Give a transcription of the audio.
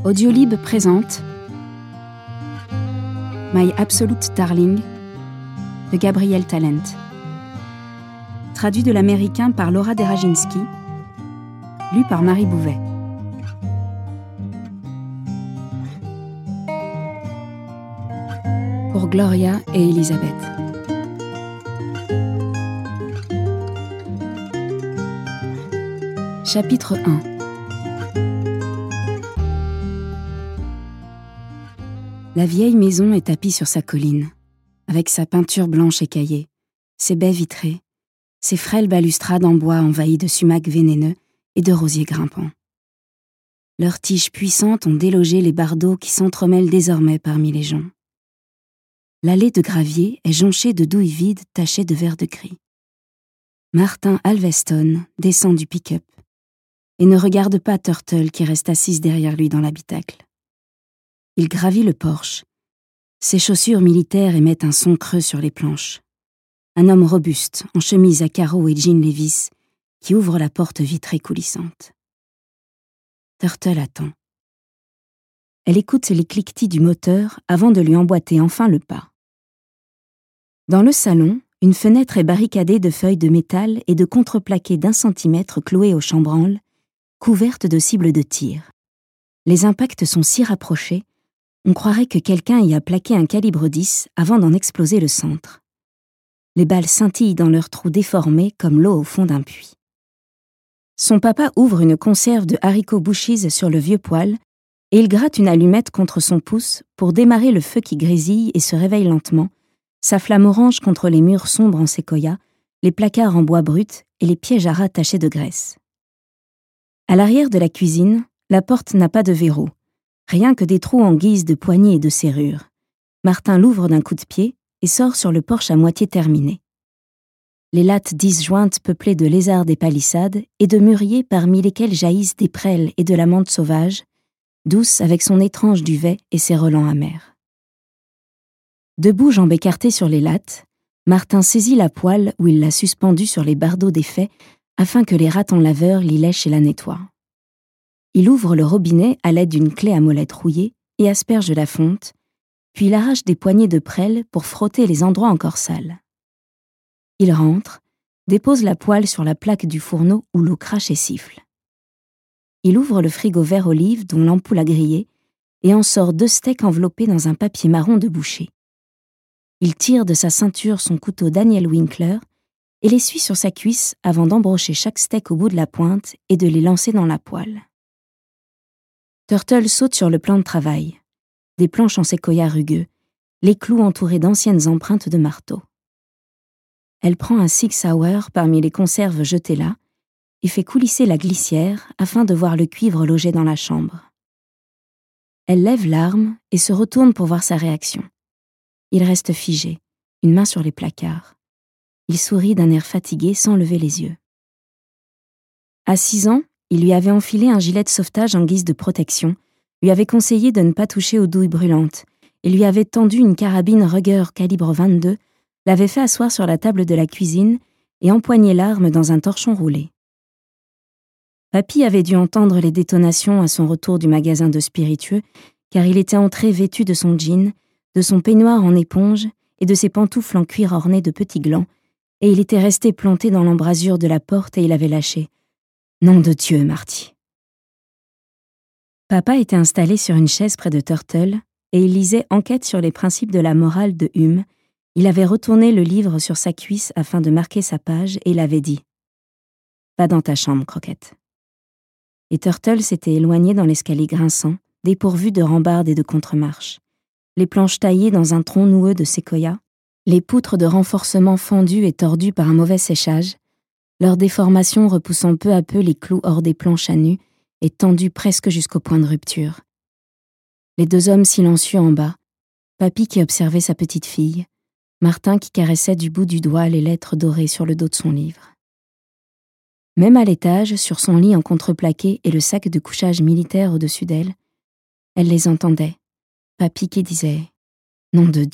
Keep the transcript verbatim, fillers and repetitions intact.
Audiolib présente My Absolute Darling de Gabriel Talent. Traduit de l'américain par Laura Deraginski, lu par Marie Bouvet. Pour Gloria et Elisabeth. Chapitre un. La vieille maison est tapie sur sa colline, avec sa peinture blanche écaillée, ses baies vitrées, ses frêles balustrades en bois envahies de sumacs vénéneux et de rosiers grimpants. Leurs tiges puissantes ont délogé les bardeaux qui s'entremêlent désormais parmi les joncs. L'allée de gravier est jonchée de douilles vides tachées de vert de gris. Martin Alveston descend du pick-up et ne regarde pas Turtle qui reste assise derrière lui dans l'habitacle. Il gravit le porche. Ses chaussures militaires émettent un son creux sur les planches. Un homme robuste, en chemise à carreaux et jean Levi's, qui ouvre la porte vitrée coulissante. Turtle attend. Elle écoute les cliquetis du moteur avant de lui emboîter enfin le pas. Dans le salon, une fenêtre est barricadée de feuilles de métal et de contreplaqués d'un centimètre clouées au chambranle, couvertes de cibles de tir. Les impacts sont si rapprochés, on croirait que quelqu'un y a plaqué un calibre dix avant d'en exploser le centre. Les balles scintillent dans leurs trous déformés comme l'eau au fond d'un puits. Son papa ouvre une conserve de haricots bouchis sur le vieux poêle et il gratte une allumette contre son pouce pour démarrer le feu qui grésille et se réveille lentement, sa flamme orange contre les murs sombres en séquoia, les placards en bois brut et les pièges à rats tachés de graisse. À l'arrière de la cuisine, la porte n'a pas de verrou. Rien que des trous en guise de poignées et de serrures. Martin l'ouvre d'un coup de pied et sort sur le porche à moitié terminé. Les lattes disjointes peuplées de lézards des palissades et de mûriers parmi lesquels jaillissent des prêles et de la menthe sauvage, douce avec son étrange duvet et ses relents amers. Debout, jambes écartées sur les lattes, Martin saisit la poêle où il l'a suspendue sur les bardeaux défaits afin que les ratons laveurs l'y lèchent et la nettoient. Il ouvre le robinet à l'aide d'une clé à molette rouillée et asperge la fonte, puis il arrache des poignées de prêle pour frotter les endroits encore sales. Il rentre, dépose la poêle sur la plaque du fourneau où l'eau crache et siffle. Il ouvre le frigo vert olive dont l'ampoule a grillé et en sort deux steaks enveloppés dans un papier marron de boucher. Il tire de sa ceinture son couteau Daniel Winkler et l'essuie sur sa cuisse avant d'embrocher chaque steak au bout de la pointe et de les lancer dans la poêle. Turtle saute sur le plan de travail. Des planches en séquoia rugueux, les clous entourés d'anciennes empreintes de marteau. Elle prend un Sig Sauer parmi les conserves jetées là et fait coulisser la glissière afin de voir le cuivre logé dans la chambre. Elle lève l'arme et se retourne pour voir sa réaction. Il reste figé, une main sur les placards. Il sourit d'un air fatigué sans lever les yeux. À six ans, il lui avait enfilé un gilet de sauvetage en guise de protection, lui avait conseillé de ne pas toucher aux douilles brûlantes, et lui avait tendu une carabine Ruger calibre vingt-deux, l'avait fait asseoir sur la table de la cuisine et empoigné l'arme dans un torchon roulé. Papy avait dû entendre les détonations à son retour du magasin de spiritueux, car il était entré vêtu de son jean, de son peignoir en éponge et de ses pantoufles en cuir ornées de petits glands, et il était resté planté dans l'embrasure de la porte et il avait lâché « Nom de Dieu, Marty !» Papa était installé sur une chaise près de Turtle et il lisait Enquête sur les principes de la morale de Hume. Il avait retourné le livre sur sa cuisse afin de marquer sa page et il avait dit « Va dans ta chambre, Croquette !» Et Turtle s'était éloigné dans l'escalier grinçant, dépourvu de rambardes et de contre-marches. Les planches taillées dans un tronc noueux de séquoia, les poutres de renforcement fendues et tordues par un mauvais séchage, leur déformation repoussant peu à peu les clous hors des planches à nu et tendues presque jusqu'au point de rupture. Les deux hommes silencieux en bas, Papy qui observait sa petite fille, Martin qui caressait du bout du doigt les lettres dorées sur le dos de son livre. Même à l'étage, sur son lit en contreplaqué et le sac de couchage militaire au-dessus d'elle, elle les entendait. Papy qui disait « Nom de